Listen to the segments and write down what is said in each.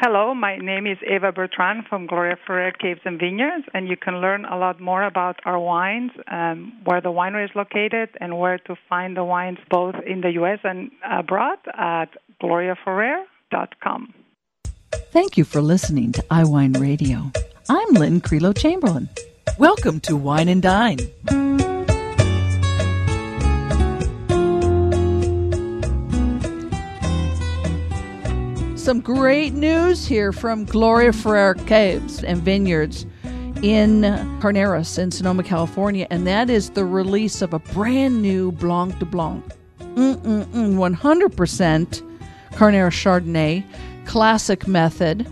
Hello, my name is Eva Bertrand from Gloria Ferrer Caves and Vineyards, and you can learn a lot more about our wines, where the winery is located, and where to find the wines both in the U.S. and abroad at gloriaferrer.com. Thank you for listening to iWine Radio. I'm Lynn Creelo-Chamberlain. Welcome to Wine and Dine. Some great news here from Gloria Ferrer Caves and Vineyards in Carneros in Sonoma, California, and that is the release of a brand new Blanc de Blanc. 100% Carneros Chardonnay, classic method.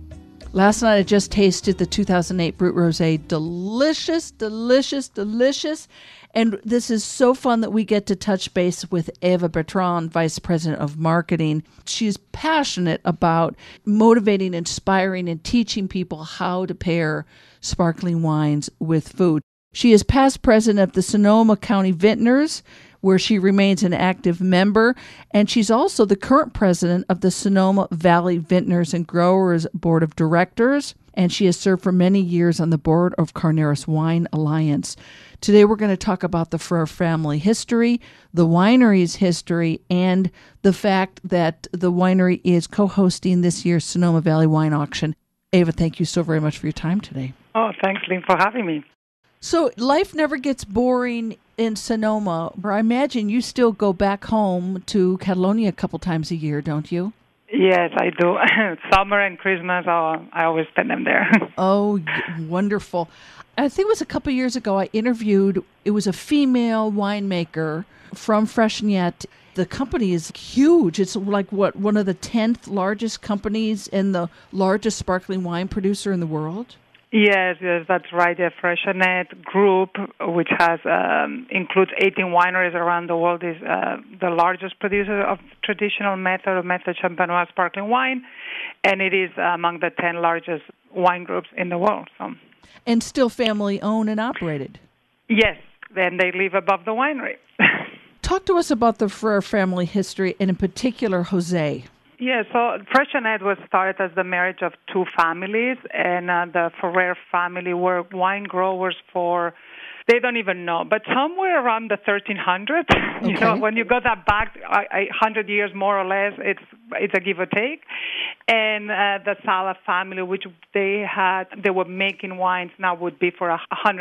Last night I just tasted the 2008 Brut Rosé. Delicious, delicious, delicious. And this is so fun that we get to touch base with Eva Bertrand, Vice President of Marketing. She's passionate about motivating, inspiring, and teaching people how to pair sparkling wines with food. She is past president of the Sonoma County Vintners, where she remains an active member, and she's also the current president of the Sonoma Valley Vintners and Growers Board of Directors, and she has served for many years on the board of Carneros Wine Alliance. Today we're going to talk about the Ferrer family history, the winery's history, and the fact that the winery is co-hosting this year's Sonoma Valley Wine Auction. Eva, thank you so very much for your time today. Oh, thanks, Lynn, for having me. So life never gets boring in Sonoma. I imagine you still go back home to Catalonia a couple times a year, don't you? Yes, I do. Summer and Christmas, I always spend them there. Oh, wonderful. I think it was a couple years ago I interviewed, it was a female winemaker from Freixenet. The company is huge. It's like, one of the 10th largest companies and the largest sparkling wine producer in the world? Yes, that's right. The Freixenet Group, which has includes 18 wineries around the world, is the largest producer of traditional method champenoise sparkling wine, and it is among the 10 largest wine groups in the world. So. And still family-owned and operated. Yes, and they live above the winery. Talk to us about the Ferrer family history, and in particular, Jose. Yeah, so Freixenet was started as the marriage of two families, and the Ferrer family were wine growers for, they don't even know, but somewhere around the 1300s. Okay. You know, when you go that back 100 years more or less, it's a give or take. And the Sala family, which they were making wines now would be for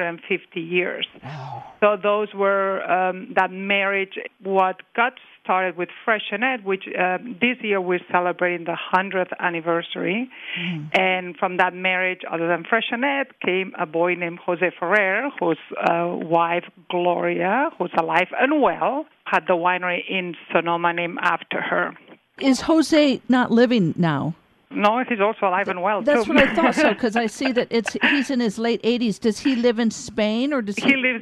150 years. Wow. So those were that marriage. What got started with Freixenet, which this year we're celebrating the 100th anniversary. And from that marriage, other than Freixenet, came a boy named Jose Ferrer, whose wife, Gloria, who's alive and well, had the winery in Sonoma named after her. Is Jose not living now? No, he's also alive and well, That's too. what I thought so, because I see that he's in his late 80s. Does he live in Spain, or does he... He lives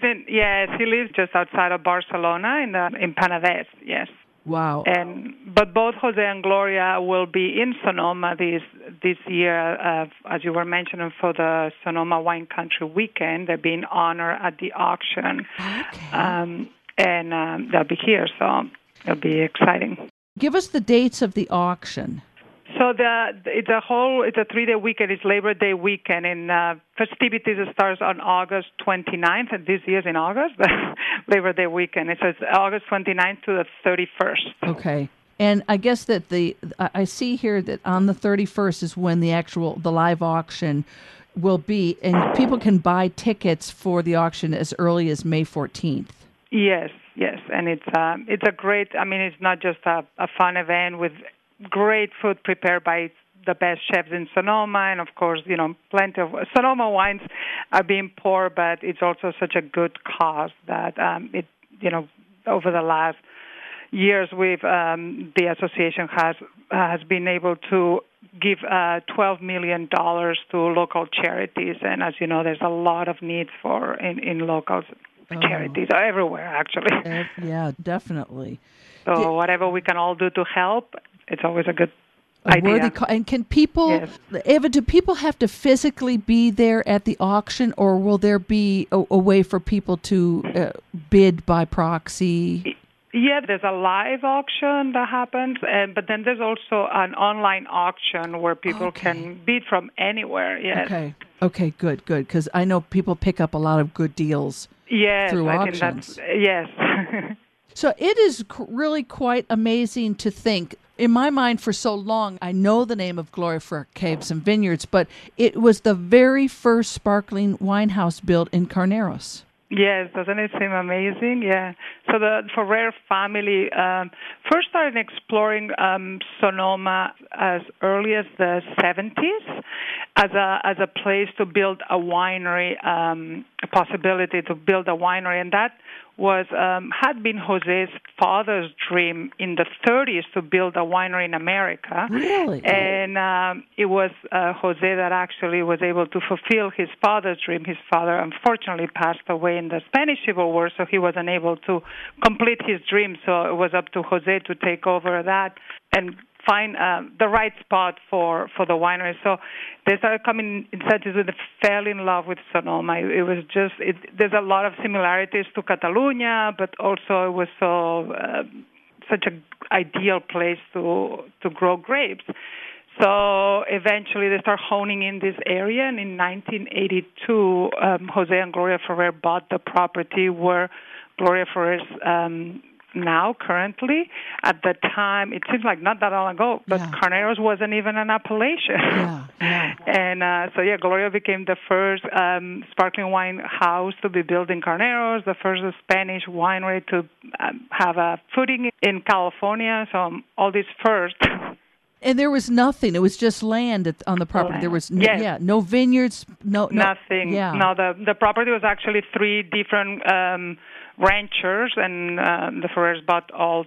just outside of Barcelona in Penedès, yes. Wow. But both Jose and Gloria will be in Sonoma this year, as you were mentioning, for the Sonoma Wine Country Weekend. They're being honored at the auction. Okay. And they'll be here, so it'll be exciting. Give us the dates of the auction. So it's a 3-day weekend. It's Labor Day weekend, and festivities starts on August 29th, and this year's in August, Labor Day weekend. It's August 29th to the 31st. Okay. And I guess that I see here that on the 31st is when the live auction will be, and people can buy tickets for the auction as early as May 14th. Yes, and it's a great. I mean, it's not just a fun event with great food prepared by the best chefs in Sonoma, and of course, plenty of Sonoma wines are being poured, but it's also such a good cause that over the last years, the association has been able to give $12 million to local charities, and as you know, there's a lot of needs in local charities everywhere, actually. Yeah, definitely. So whatever we can all do to help, it's always a good idea. And can people, yes. Eva, do people have to physically be there at the auction, or will there be a way for people to bid by proxy? Yeah, there's a live auction that happens, but then there's also an online auction where people can bid from anywhere. Yes. Okay, good, because I know people pick up a lot of good deals through auctions. Yes. So it is really quite amazing to think. In my mind, for so long, I know the name of Gloria Ferrer Caves and Vineyards, but it was the very first sparkling wine house built in Carneros. Yes, doesn't it seem amazing? Yeah. So the Ferrer family first started exploring Sonoma as early as the 70s as a place to build a winery, a possibility to build a winery, and that was had been Jose's father's dream in the 30s to build a winery in America. Really? And it was Jose that actually was able to fulfill his father's dream. His father unfortunately passed away in the Spanish Civil War, so he wasn't able to complete his dream. So it was up to Jose to take over that and find the right spot for the winery. So they started coming incentives with fell in love with Sonoma. It was just, there's a lot of similarities to Catalunya, but also it was such an ideal place to grow grapes. So eventually they start honing in this area, and in 1982, Jose and Gloria Ferrer bought the property where Gloria Ferrer's now, currently. At the time, it seems like not that long ago, but Carneros wasn't even an appellation. And Gloria became the first sparkling wine house to be built in Carneros, the first Spanish winery to have a footing in California. So all these firsts. And there was nothing. It was just land on the property. There was no vineyards, nothing. Yeah. No, the property was actually three different ranchers, and the Ferrers bought all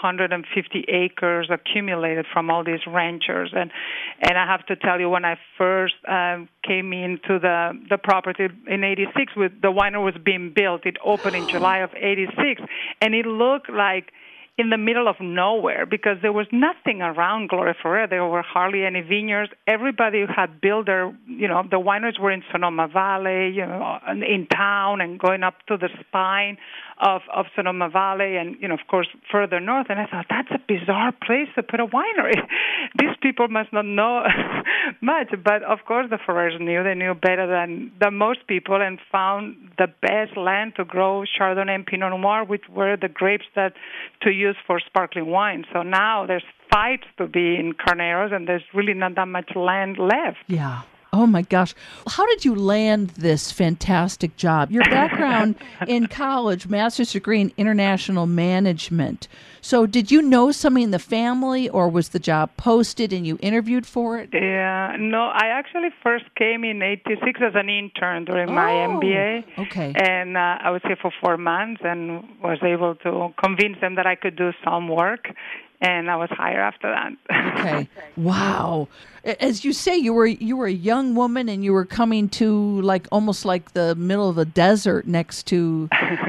250 acres accumulated from all these ranchers. And I have to tell you, when I first came into the property in '86, with the winery was being built, it opened in July of '86, and it looked like in the middle of nowhere because there was nothing around Gloria Ferrer. There were hardly any vineyards. Everybody had built their, the wineries were in Sonoma Valley, in town and going up to the spine of Sonoma Valley and, of course, further north. And I thought, that's a bizarre place to put a winery. These people must not know much. But, of course, the Ferrers knew. They knew better than most people and found the best land to grow Chardonnay and Pinot Noir, which were the grapes to use for sparkling wine. So now there's fights to be in Carneros, and there's really not that much land left. Yeah. Oh, my gosh. How did you land this fantastic job? Your background in college, master's degree in international management. So did you know somebody in the family, or was the job posted and you interviewed for it? Yeah. No, I actually first came in '86 as an intern during my MBA. Okay. And I was here for 4 months and was able to convince them that I could do some work. And I was hired after that. Okay. Wow. As you say, you were a young woman, and you were coming to almost like the middle of the desert next to.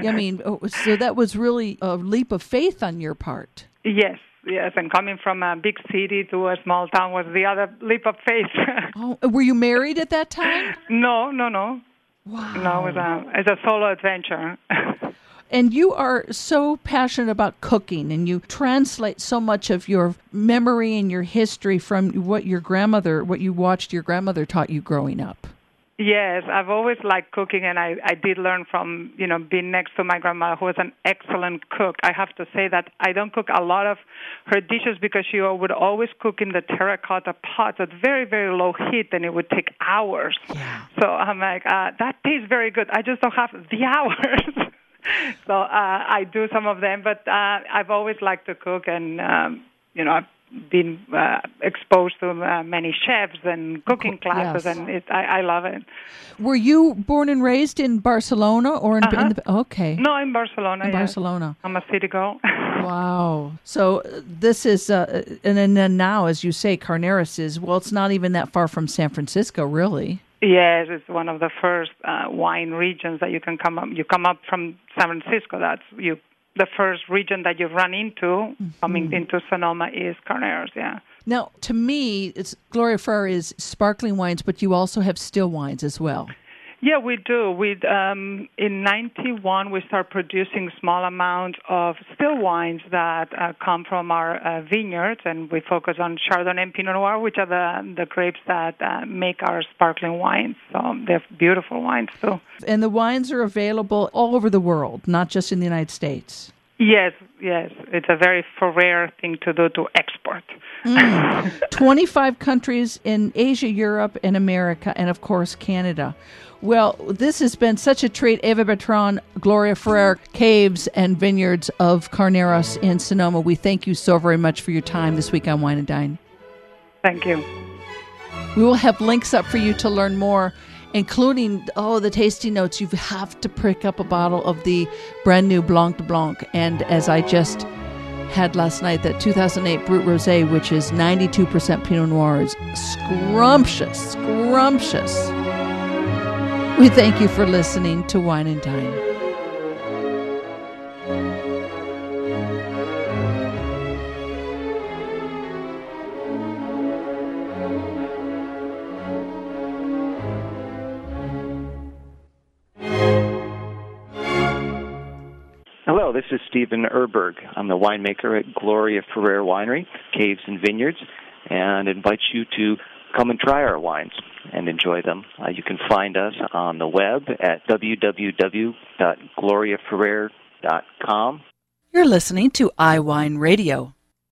So that was really a leap of faith on your part. Yes. And coming from a big city to a small town was the other leap of faith. Oh, were you married at that time? No. Wow. No, it was a solo adventure. And you are so passionate about cooking, and you translate so much of your memory and your history from what you watched your grandmother taught you growing up. Yes, I've always liked cooking, and I did learn from, being next to my grandmother, who was an excellent cook. I have to say that I don't cook a lot of her dishes because she would always cook in the terracotta pots at very, very low heat, and it would take hours. Yeah. So I'm like, that tastes very good. I just don't have the hours. So I do some of them, but I've always liked to cook, and I've been exposed to many chefs and cooking classes, and I love it. Were you born and raised in Barcelona or in the? Okay. No, in Barcelona. In Barcelona. I'm a city girl. Wow. So this is, and then now, as you say, Carneros is, it's not even that far from San Francisco, really. Yes, it's one of the first wine regions that you can come up. You come up from San Francisco. That's the first region that you run into coming into Sonoma is Carneros. Yeah. Now, to me, Gloria Ferrer is sparkling wines, but you also have still wines as well. Yeah, we do. In '91, we start producing small amounts of still wines that come from our vineyards, and we focus on Chardonnay and Pinot Noir, which are the grapes that make our sparkling wines. So they're beautiful wines, too. And the wines are available all over the world, not just in the United States. Yes. It's a very rare thing to do, to export. 25 countries in Asia, Europe, and America, and of course, Canada. Well, this has been such a treat. Eva Bertrand, Gloria Ferrer, Caves and Vineyards of Carneros in Sonoma. We thank you so very much for your time this week on Wine and Dine. Thank you. We will have links up for you to learn more, including, the tasting notes. You have to pick up a bottle of the brand new Blanc de Blanc. And as I just had last night, that 2008 Brut Rosé, which is 92% Pinot Noir, is scrumptious. We thank you for listening to Wine and Dine. Hello, this is Stephen Erberg. I'm the winemaker at Gloria Ferrer Winery, Caves and Vineyards, and invite you to come and try our wines and enjoy them. You can find us on the web at www.gloriaferrer.com. You're listening to iWine Radio.